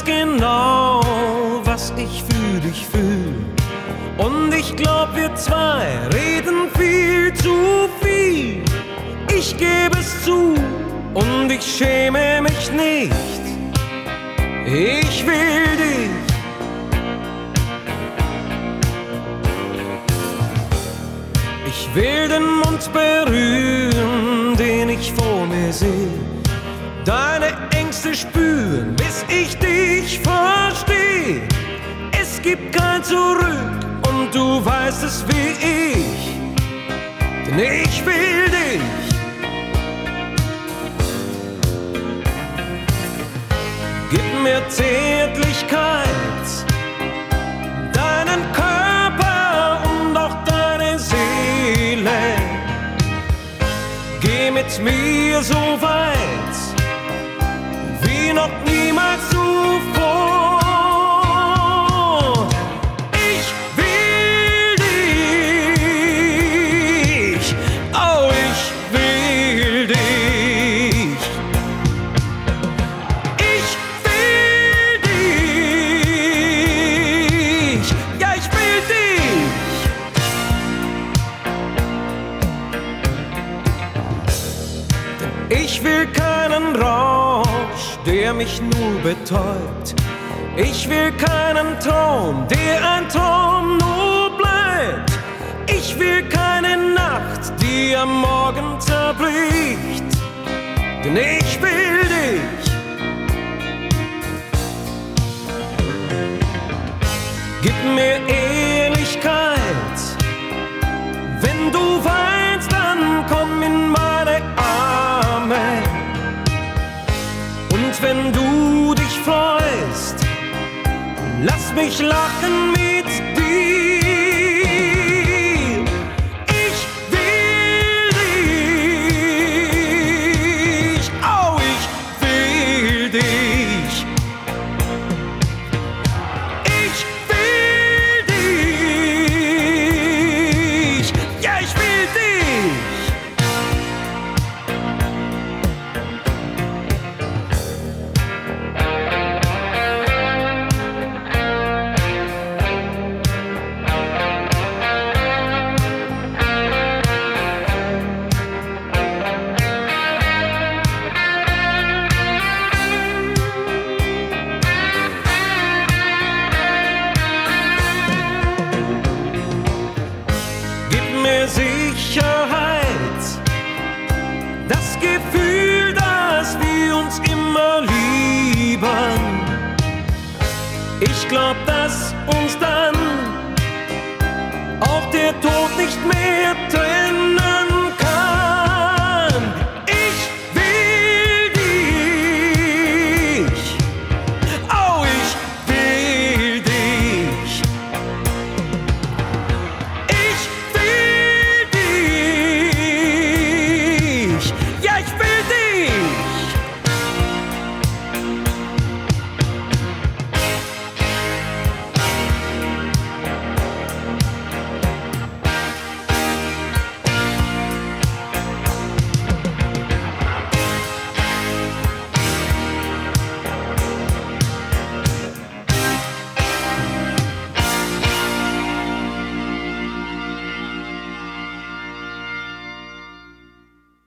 ganz genau, was ich für dich fühl. Und ich glaub, wir zwei reden viel zu viel. Ich gebe es zu und ich schäme mich nicht. Ich will dich. Ich will den Mund berühren, den ich vor mir sehe. Deine Ängste spüren, bis ich dich verstehe. Es gibt kein Zurück und du weißt es wie ich, denn ich will dich. Gib mir Zärtlichkeit, deinen Körper und auch deine Seele. Geh mit mir so weit, wie noch niemals zuvor. Ich will dich, oh ich will dich. Ich will dich, ja ich will dich. Ich will keinen Rausch, der mich nur betäubt. Ich will keinen Traum, der ein Traum nur bleibt. Ich will keine Nacht, die am Morgen zerbricht, denn ich will dich. Gib mir Ehrlichkeit, wenn du weinst, dann komm in meine Arme. Und wenn du dich freust, lass mich lachen mit dir. Ich will dich, oh ich will dich. Ich will dich, ja ich will dich. Sicherheit, das Gefühl, dass wir uns immer lieben. Ich glaub, dass uns dann auch der Tod nicht mehr